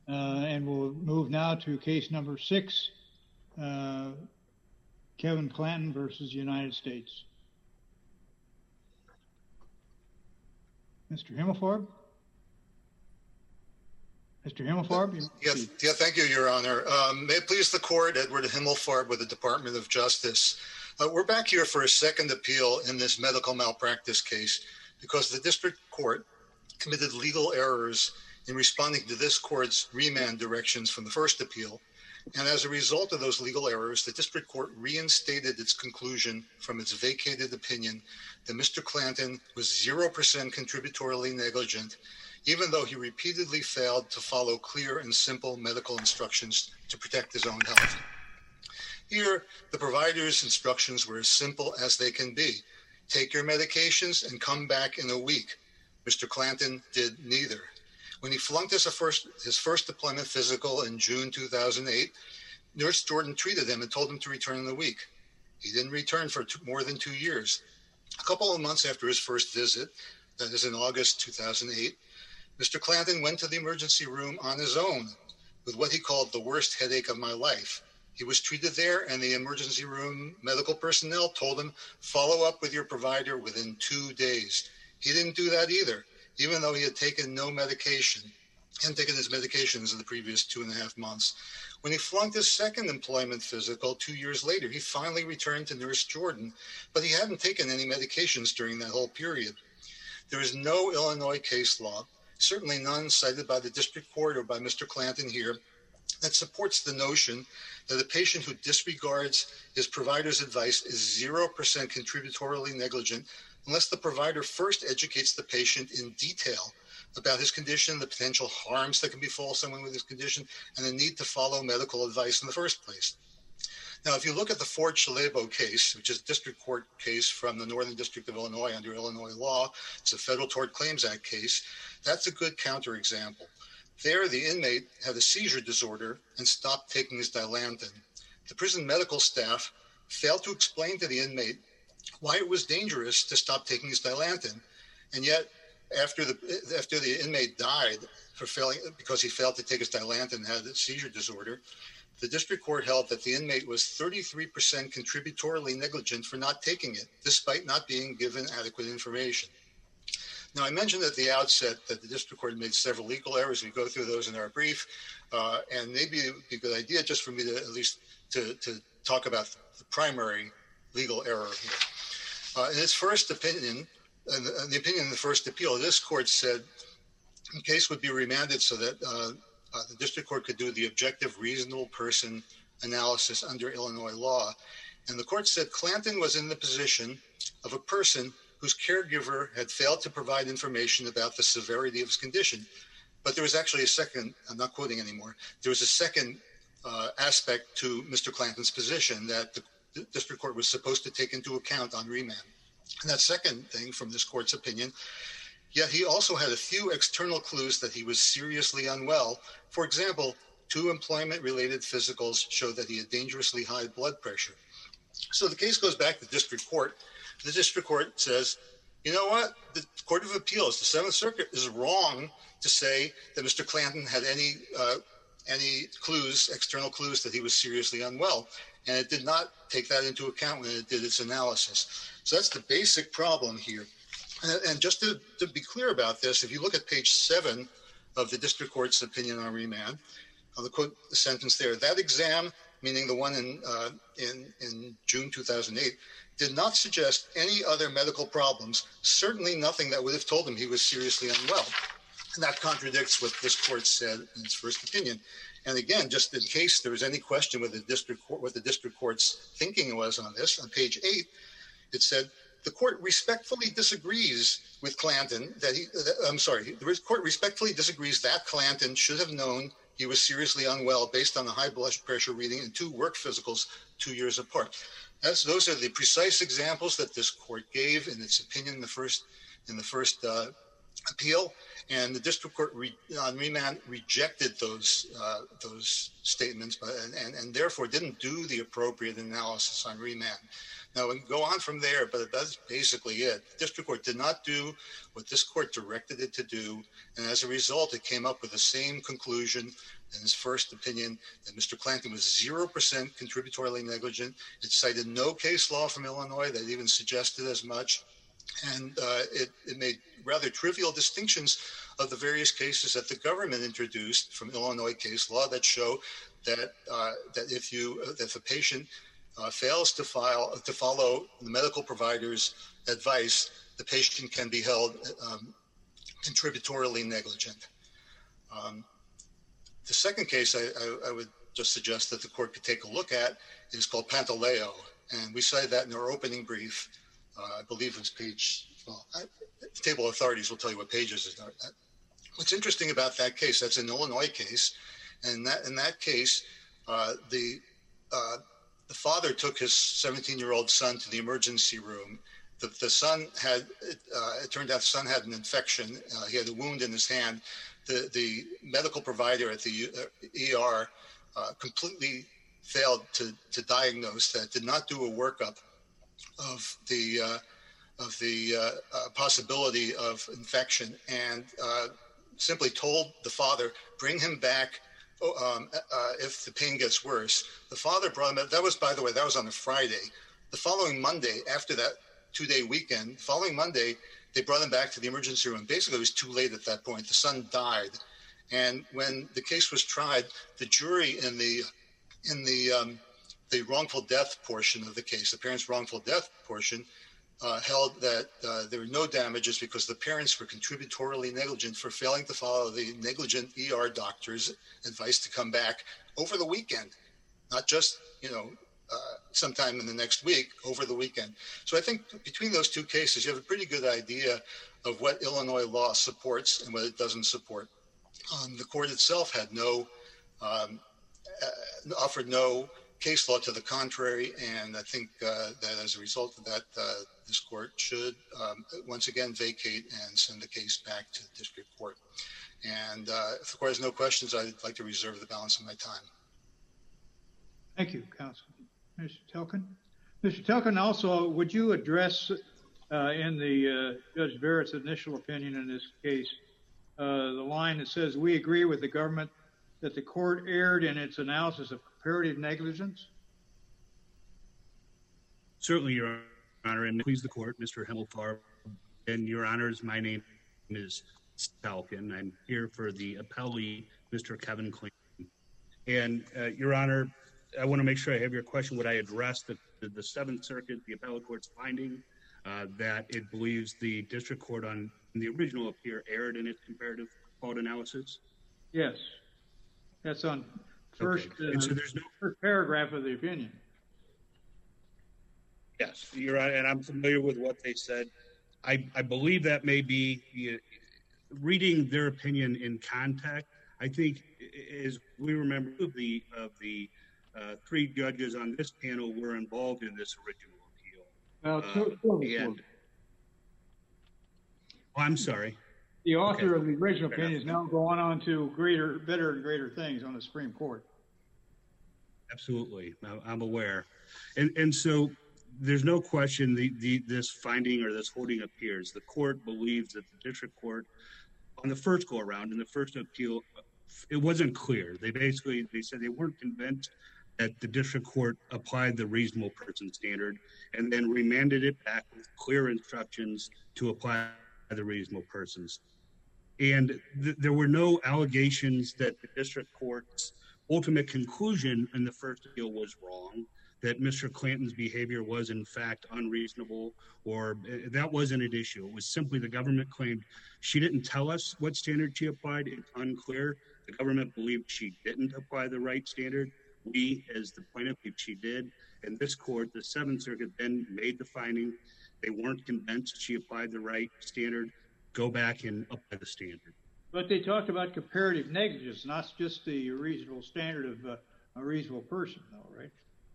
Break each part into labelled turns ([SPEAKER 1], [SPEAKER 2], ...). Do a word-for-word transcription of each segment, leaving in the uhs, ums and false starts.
[SPEAKER 1] Uh, and we'll move now to case number six, uh, Kevin Clanton versus United States. Mister Himmelfarb? Mister Himmelfarb?
[SPEAKER 2] Yeah, yeah, thank you, Your Honor. Um, may it please the court, Edward Himmelfarb with the Department of Justice. Uh, we're back here for a second appeal in this medical malpractice case because the district court committed legal errors in responding to this court's remand directions from the first appeal. And as a result of those legal errors, the district court reinstated its conclusion from its vacated opinion that Mister Clanton was zero percent contributorily negligent, even though he repeatedly failed to follow clear and simple medical instructions to protect his own health. Here, the provider's instructions were as simple as they can be. Take your medications and come back in a week. Mister Clanton did neither. When he flunked his first, his first deployment physical in June two thousand eight, Nurse Jordan treated him and told him to return in a week. He didn't return for two, more than two years. A couple of months after his first visit, that is in August two thousand eight, Mister Clanton went to the emergency room on his own with what he called the worst headache of my life. He was treated there, and the emergency room medical personnel told him, follow up with your provider within two days. He didn't do that either, even though he had taken no medication, hadn't taken his medications in the previous two and a half months. When he flunked his second employment physical two years later, he finally returned to Nurse Jordan, but he hadn't taken any medications during that whole period. There is no Illinois case law, certainly none cited by the district court or by Mister Clanton here, that supports the notion that a patient who disregards his provider's advice is zero percent contributorily negligent unless the provider first educates the patient in detail about his condition, the potential harms that can befall someone with his condition, and the need to follow medical advice in the first place. Now, if you look at the Ford Chalebo case, which is a district court case from the Northern District of Illinois under Illinois law, it's a Federal Tort Claims Act case, that's a good counterexample. There, the inmate had a seizure disorder and stopped taking his Dilantin. The prison medical staff failed to explain to the inmate why it was dangerous to stop taking his Dilantin, and yet after the after the inmate died for failing because he failed to take his Dilantin and had a seizure disorder, the district court held that the inmate was thirty-three percent contributorily negligent for not taking it, despite not being given adequate information. Now, I mentioned at the outset that the district court made several legal errors. We go through those in our brief, uh, and maybe it would be a good idea just for me to at least to, to talk about the primary legal error here. Uh, in its first opinion, in the, in the opinion in the first appeal, this court said the case would be remanded so that uh, uh, the district court could do the objective reasonable person analysis under Illinois law. And the court said Clanton was in the position of a person whose caregiver had failed to provide information about the severity of his condition. But there was actually a second, I'm not quoting anymore, there was a second uh, aspect to Mister Clanton's position that the, the district court was supposed to take into account on remand. And that second thing from this court's opinion, yet he also had a few external clues that he was seriously unwell. For example, two employment-related physicals showed that he had dangerously high blood pressure. So the case goes back to district court. The district court says, you know what? The Court of Appeals, the Seventh Circuit, is wrong to say that Mister Clanton had any uh, any clues, external clues, that he was seriously unwell. And it did not take that into account when it did its analysis. So that's the basic problem here. And, and just to, to be clear about this, if you look at page seven of the district court's opinion on remand, I'll quote the sentence there, that exam, meaning the one in, uh, in, in June two thousand eight, did not suggest any other medical problems, certainly nothing that would have told him he was seriously unwell. And that contradicts what this court said in its first opinion. And again, just in case there was any question with the district court, what the district court's thinking was on this, on page eight, it said, the court respectfully disagrees with Clanton that he, uh, I'm sorry, the court respectfully disagrees that Clanton should have known he was seriously unwell based on the high blood pressure reading in two work physicals two years apart. As those are the precise examples that this court gave in its opinion in the first in the first uh, appeal, and the district court re, on remand rejected those uh, those statements, but, and, and and therefore didn't do the appropriate analysis on remand. Now, we can go on from there, but that's basically it. The district court did not do what this court directed it to do, and as a result, it came up with the same conclusion in his first opinion that Mister Clanton was zero percent contributory negligent. It cited no case law from Illinois that even suggested as much, and uh, it, it made rather trivial distinctions of the various cases that the government introduced from Illinois case law that show that uh, that if you uh, if a patient uh, fails to file to follow the medical provider's advice, the patient can be held um, contributory negligent. Um, the second case I, I, I would just suggest that the court could take a look at is called Pantaleo, and we cited that in our opening brief. Uh, I believe it's page. Well, I, the table of authorities will tell you what pages it are. What's interesting about that case? That's an Illinois case, and that in that case, uh, the uh, the father took his seventeen-year-old son to the emergency room. The, the son had. Uh, it turned out the son had an infection. Uh, he had a wound in his hand. The the medical provider at the uh, E R uh, completely failed to to diagnose that. Did not do a workup of the uh, of the uh, uh, possibility of infection, and uh, simply told the father, bring him back um, uh, if the pain gets worse. The father brought him. That was, by the way, that was on a Friday. The following Monday, after that two-day weekend, following Monday, they brought him back to the emergency room. Basically, it was too late at that point. The son died, and when the case was tried, the jury in the in the um, the wrongful death portion of the case, the parents' wrongful death portion, uh, held that uh, there were no damages because the parents were contributory negligent for failing to follow the negligent E R doctor's advice to come back over the weekend, not just, you know, uh, sometime in the next week, over the weekend. So I think between those two cases, you have a pretty good idea of what Illinois law supports and what it doesn't support. Um, the court itself had no, um, uh, offered no case law to the contrary, and I think uh, that as a result of that, uh, this court should um, once again vacate and send the case back to the district court. And uh, if the court has no questions, I'd like to reserve the balance of my time.
[SPEAKER 1] Thank you, Counsel. Mister Telkin. Mister Telkin, also, would you address uh, in the uh, Judge Barrett's initial opinion in this case, uh, the line that says, we agree with the government that the court erred in its analysis of comparative negligence?
[SPEAKER 3] Certainly, Your Honor, and please the court, Mister Himmelfarb. And Your Honors, my name is Telkin. I'm here for the appellee, Mister Kevin Clanton. And uh, Your Honor, I want to make sure I have your question. Would I address the, the, the Seventh Circuit, the appellate court's finding uh, that it believes the district court on the original appeal erred in its comparative fault analysis?
[SPEAKER 1] Yes. That's on first,
[SPEAKER 3] okay.
[SPEAKER 1] uh,
[SPEAKER 3] so there's no
[SPEAKER 1] first paragraph of the opinion.
[SPEAKER 3] Yes, you're right, and I'm familiar with what they said. I, I believe that may be uh, reading their opinion in context. I think, as we remember, the of the uh, three judges on this panel were involved in this original appeal.
[SPEAKER 1] Well, two,
[SPEAKER 3] uh,
[SPEAKER 1] two,
[SPEAKER 3] and, oh, I'm sorry.
[SPEAKER 1] The author
[SPEAKER 3] okay.
[SPEAKER 1] of the original
[SPEAKER 3] Fair
[SPEAKER 1] opinion
[SPEAKER 3] enough.
[SPEAKER 1] is now going on to greater, better and greater things on the Supreme Court.
[SPEAKER 3] Absolutely, I'm aware, and and so there's no question the, the this finding or this holding appears. The court believes that the district court on the first go around in the first appeal, it wasn't clear. They basically they said they weren't convinced that the district court applied the reasonable person standard, and then remanded it back with clear instructions to apply the reasonable persons. And th- there were no allegations that the district court's ultimate conclusion in the first appeal was wrong, that Mister Clanton's behavior was in fact unreasonable, or uh, that wasn't an issue. It was simply the government claimed she didn't tell us what standard she applied. It's unclear. The government believed she didn't apply the right standard. We, as the plaintiff, believed she did. And this court, the Seventh Circuit, then made the finding they weren't convinced she applied the right standard. Go back and apply the standard.
[SPEAKER 1] But they talked about comparative negligence, not just the reasonable standard of uh, a reasonable person, though, right?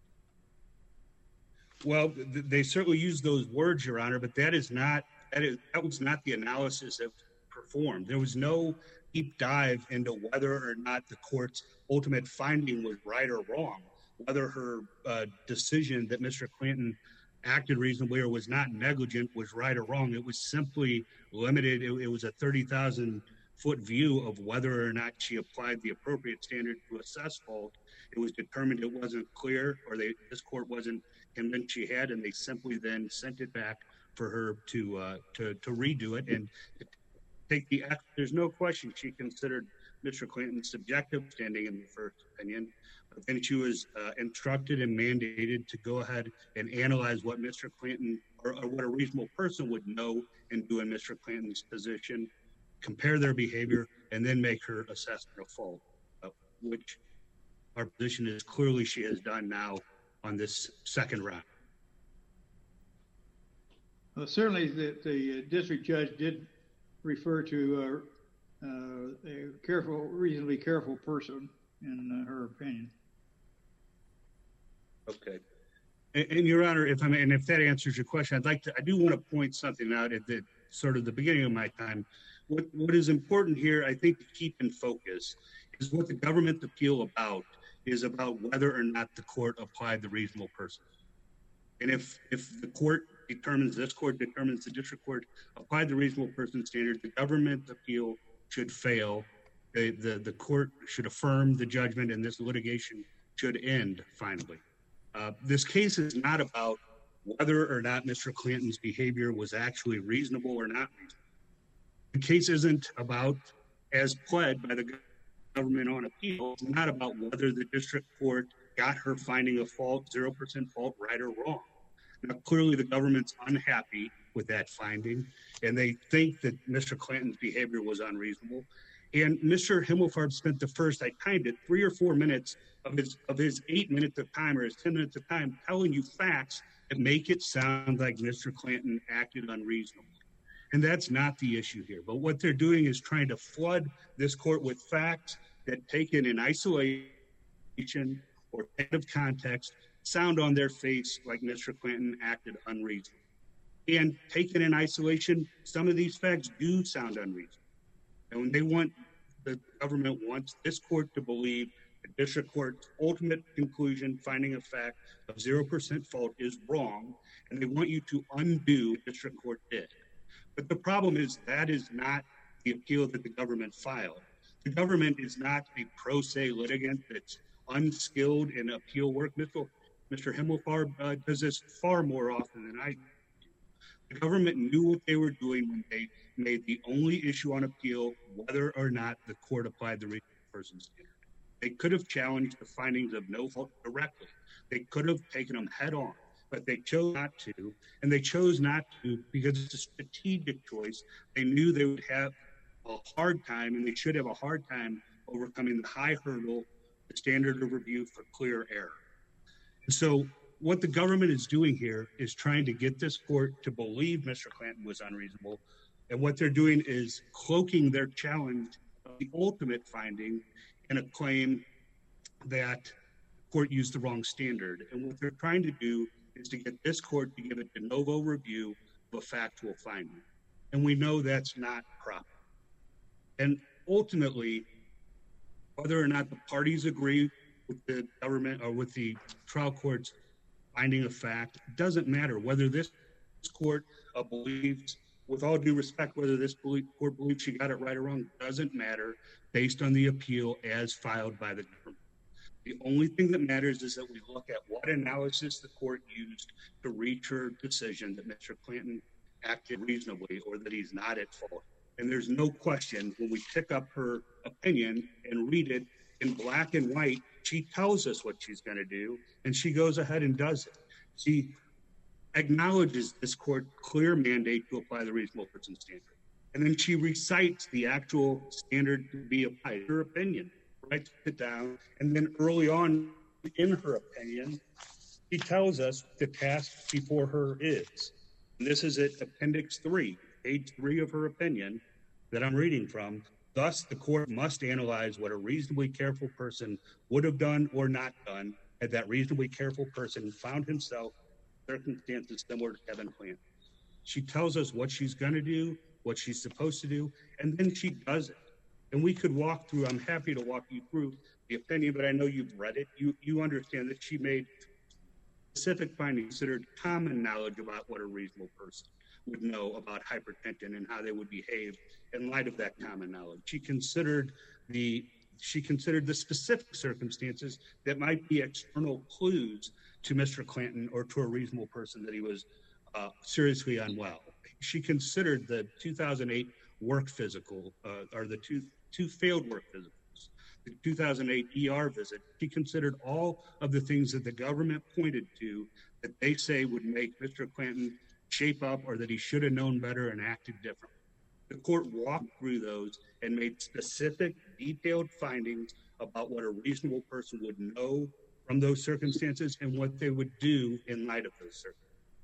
[SPEAKER 3] Well, th- they certainly use those words, Your Honor, but that is not that is that was not the analysis that was performed. There was no deep dive into whether or not the court's ultimate finding was right or wrong, whether her uh, decision that Mister Clanton acted reasonably or was not negligent was right or wrong. It was simply limited. It, it was a thirty thousand foot view of whether or not she applied the appropriate standard to assess fault. It was determined it wasn't clear, or they, this court wasn't convinced she had, and they simply then sent it back for her to uh, to, to redo it and take the. There's no question she considered Mister Clinton's subjective standing in the first opinion, but then she was uh, instructed and mandated to go ahead and analyze what Mister Clinton or, or what a reasonable person would know and do in Mister Clinton's position, compare their behavior, and then make her assessment of fault, uh, which our position is clearly she has done now on this second round.
[SPEAKER 1] Well, certainly the, the district judge did refer to uh, uh, a careful, reasonably careful person in uh, her opinion.
[SPEAKER 3] Okay. And, and Your Honor, if I may, and if that answers your question, I'd like to, I do want to point something out at the sort of the beginning of my time. What, what is important here, I think, to keep in focus is what the government appeal about is about whether or not the court applied the reasonable person. And if if the court determines, this court determines the district court applied the reasonable person standard, the government appeal should fail. The, the, the court should affirm the judgment, and this litigation should end finally. Uh, this case is not about whether or not Mister Clinton's behavior was actually reasonable or not reasonable. The case isn't about, as pled by the government on appeal, it's not about whether the district court got her finding of fault, zero percent fault, right or wrong. Now, clearly the government's unhappy with that finding, and they think that Mister Clinton's behavior was unreasonable. And Mister Himmelfarb spent the first, I timed it, three or four minutes of his of his eight minutes of time or his ten minutes of time telling you facts that make it sound like Mister Clinton acted unreasonably. And that's not the issue here. But what they're doing is trying to flood this court with facts that, taken in isolation or out of context, sound on their face like Mister Clinton acted unreasonably. And taken in isolation, some of these facts do sound unreasonable. And when they want, the government wants this court to believe the district court's ultimate conclusion, finding a fact of zero percent fault, is wrong, and they want you to undo what the district court did. But the problem is that is not the appeal that the government filed. The government is not a pro se litigant that's unskilled in appeal work. Mister Himmelfarb uh, does this far more often than I do. The government knew what they were doing when they made the only issue on appeal whether or not the court applied the reasonable person standard. They could have challenged the findings of no fault directly. They could have taken them head on, but they chose not to, and they chose not to because it's a strategic choice. They knew they would have a hard time, and they should have a hard time overcoming the high hurdle, the standard of review for clear error. And so what the government is doing here is trying to get this court to believe Mister Clinton was unreasonable, and what they're doing is cloaking their challenge of the ultimate finding in a claim that the court used the wrong standard. And what they're trying to do is to get this court to give a de novo review of a factual finding. And we know that's not proper. And ultimately, whether or not the parties agree with the government or with the trial court's finding of fact doesn't matter. Whether this court uh, believes, with all due respect, whether this court believes she got it right or wrong doesn't matter based on the appeal as filed by the government. The only thing that matters is that we look at what analysis the court used to reach her decision that Mister Clinton acted reasonably or that he's not at fault. And there's no question when we pick up her opinion and read it in black and white, she tells us what she's going to do, and she goes ahead and does it. She acknowledges this court's clear mandate to apply the reasonable person standard. And then she recites the actual standard to be applied, her opinion, writes it down, and then early on in her opinion, she tells us the task before her is. And this is at appendix three, page three of her opinion that I'm reading from. Thus, the court must analyze what a reasonably careful person would have done or not done had that reasonably careful person found himself in circumstances similar to Kevin Clinton. She tells us what she's going to do, what she's supposed to do, and then she does it. And we could walk through, I'm happy to walk you through the opinion, but I know you've read it. You, you understand that she made specific findings considered common knowledge about what a reasonable person would know about hypertension and how they would behave in light of that common knowledge. She considered the she considered the specific circumstances that might be external clues to Mister Clanton or to a reasonable person that he was uh, seriously unwell. She considered the two thousand eight work physical, uh, or the two two failed work physicals, the two thousand eight E R visit. She considered all of the things that the government pointed to that they say would make Mister Clanton shape up or that he should have known better and acted differently. The court walked through those and made specific, detailed findings about what a reasonable person would know from those circumstances and what they would do in light of those circumstances.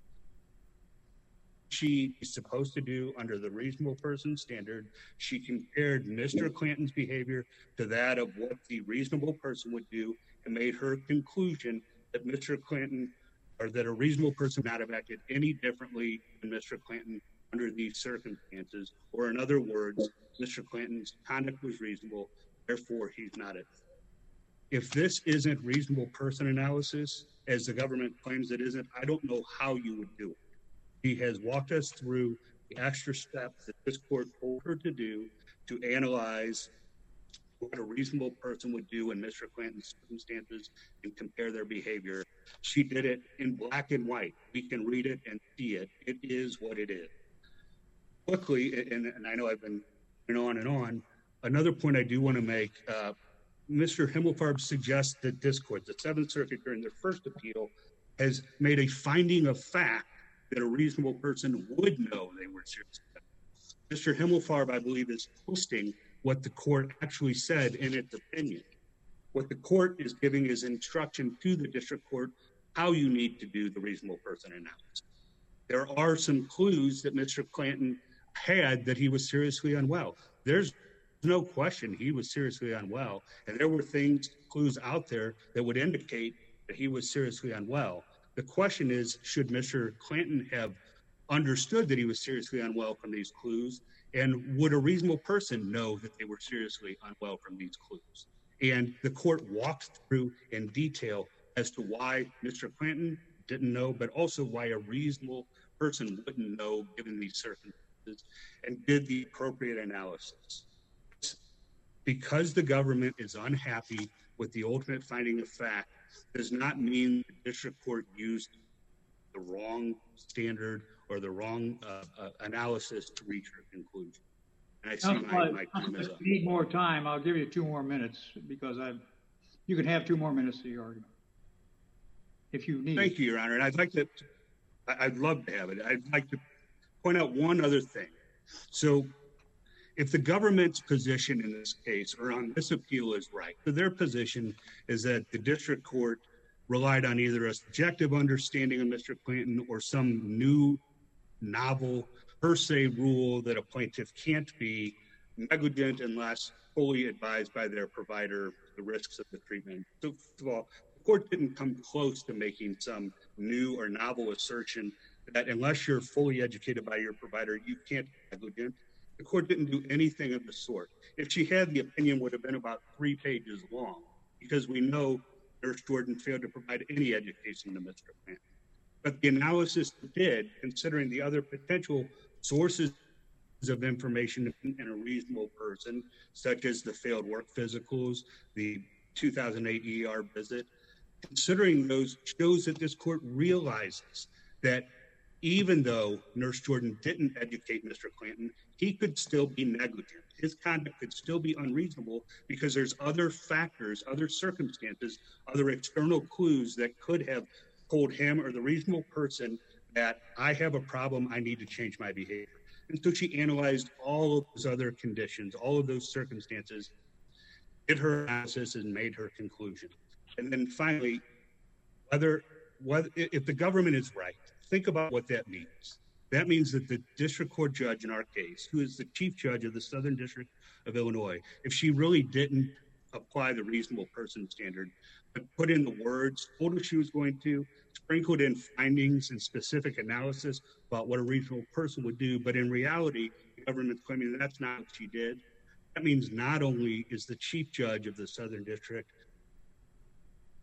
[SPEAKER 3] She is supposed to do under the reasonable person standard. She compared Mister Clanton's behavior to that of what the reasonable person would do and made her conclusion that Mister Clanton or that a reasonable person would not have acted any differently than Mister Clanton under these circumstances, or in other words, Mister Clanton's conduct was reasonable, therefore he's not it. If this isn't reasonable person analysis, as the government claims it isn't, I don't know how you would do it. He has walked us through the extra steps that this court told her to do to analyze what a reasonable person would do in Mister Clanton's circumstances and compare their behavior. She did it in black and white. We can read it and see it. It is what it is. Quickly, and, and I know I've been on and on, another point I do want to make, uh, Mister Himmelfarb suggests that this court, the Seventh Circuit, during their first appeal, has made a finding of fact that a reasonable person would know they were serious. Mister Himmelfarb, I believe, is twisting what the court actually said in its opinion. What the court is giving is instruction to the district court how you need to do the reasonable person analysis. There are some clues that Mister Clanton had that he was seriously unwell. There's no question he was seriously unwell, and there were things, clues out there that would indicate that he was seriously unwell. The question is, should Mister Clanton have understood that he was seriously unwell from these clues, and would a reasonable person know that they were seriously unwell from these clues? And the court walked through in detail as to why Mister Clanton didn't know, but also why a reasonable person wouldn't know given these circumstances, and did the appropriate analysis. Because the government is unhappy with the ultimate finding of fact does not mean the district court used the wrong standard or the wrong uh, uh, analysis to reach her conclusion. And I see my, my time is up.
[SPEAKER 1] If you need more time, I'll give you two more minutes because I've, you can have two more minutes of your argument if you need.
[SPEAKER 3] Thank you, Your Honor. And I'd like to, I'd love to have it. I'd like to point out one other thing. So if the government's position in this case or on this appeal is right, so their position is that the district court relied on either a subjective understanding of Mister Clanton or some new novel per se rule that a plaintiff can't be negligent unless fully advised by their provider the risks of the treatment. So first of all, the court didn't come close to making some new or novel assertion that unless you're fully educated by your provider, you can't be negligent. The court didn't do anything of the sort. If she had, the opinion would have been about three pages long, because we know Nurse Jordan failed to provide any education to Mister Clanton. But the analysis did, considering the other potential sources of information in a reasonable person, such as the failed work physicals, the two thousand eight E R visit, considering those shows that this court realizes that even though Nurse Jordan didn't educate Mister Clanton, he could still be negligent. His conduct could still be unreasonable because there's other factors, other circumstances, other external clues that could have told him or the reasonable person that I have a problem, I need to change my behavior. And so she analyzed all of those other conditions, all of those circumstances, did her analysis and made her conclusion. And then finally, whether, whether if the government is right, think about what that means. That means that the district court judge in our case, who is the chief judge of the Southern District of Illinois, if she really didn't apply the reasonable person standard, but put in the words, told her she was going to, sprinkled in findings and specific analysis about what a reasonable person would do, but in reality, the government's claiming that that's not what she did. That means not only is the chief judge of the Southern District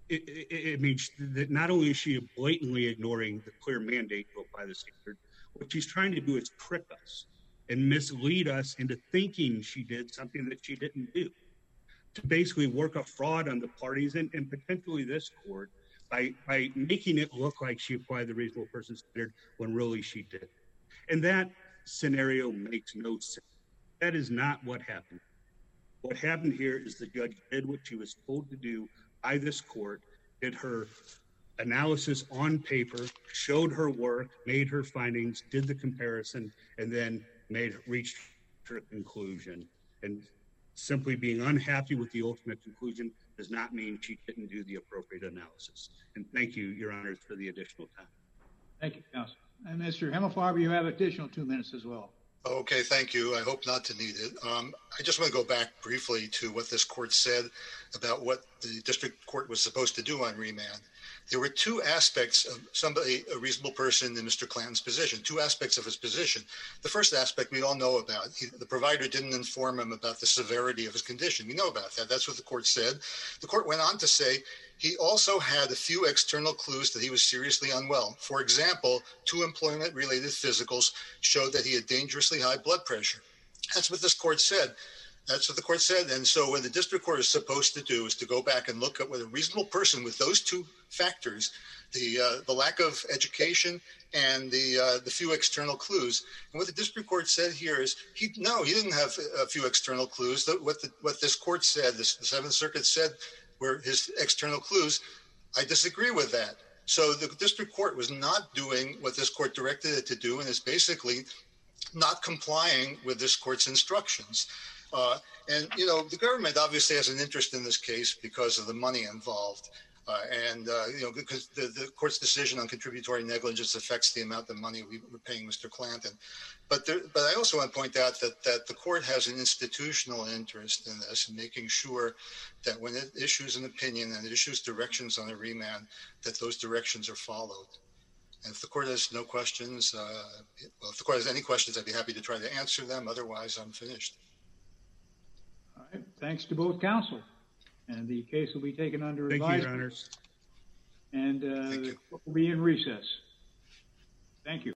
[SPEAKER 3] it, it, it means that not only is she blatantly ignoring the clear mandate to apply the standard, what she's trying to do is trick us and mislead us into thinking she did something that she didn't do, to basically work a fraud on the parties and, and potentially this court by, by making it look like she applied the reasonable person standard when really she did. And that scenario makes no sense. That is not what happened. What happened here is the judge did what she was told to do by this court, did her analysis on paper, showed her work, made her findings, did the comparison, and then made reached her conclusion. And simply being unhappy with the ultimate conclusion does not mean she didn't do the appropriate analysis. And thank you, Your Honors, for the additional time.
[SPEAKER 1] Thank you, Counsel. And Mister Himmelfarb, you have additional two minutes as well.
[SPEAKER 2] Okay, thank you. I hope not to need it. Um, I just want to go back briefly to what this court said about what the district court was supposed to do on remand. There were two aspects of somebody, a reasonable person in Mister Clanton's position, two aspects of his position. The first aspect we all know about. He, the provider didn't inform him about the severity of his condition. We know about that. That's what the court said. The court went on to say he also had a few external clues that he was seriously unwell. For example, two employment-related physicals showed that he had dangerously high blood pressure. That's what this court said. That's what the court said. And so what the district court is supposed to do is to go back and look at what a reasonable person with those two factors, the uh, the lack of education and the uh, the few external clues. And what the district court said here is, he no, he didn't have a few external clues. What the, what this court said, this, the Seventh Circuit said, were his external clues. I disagree with that. So the district court was not doing what this court directed it to do, and is basically not complying with this court's instructions. Uh, and, you know, the government obviously has an interest in this case because of the money involved. Uh, and, uh, you know, because the, the court's decision on contributory negligence affects the amount of money we were paying Mister Clanton. But there, but I also want to point out that, that the court has an institutional interest in this, in making sure that when it issues an opinion and it issues directions on a remand, that those directions are followed. And if the court has no questions, uh, well, if the court has any questions, I'd be happy to try to answer them. Otherwise, I'm finished.
[SPEAKER 1] All right. Thanks to both counsel. And the case will be taken under
[SPEAKER 3] Thank
[SPEAKER 1] advisement.
[SPEAKER 3] you, Your Honors.
[SPEAKER 1] And uh, the court will be in recess. Thank you.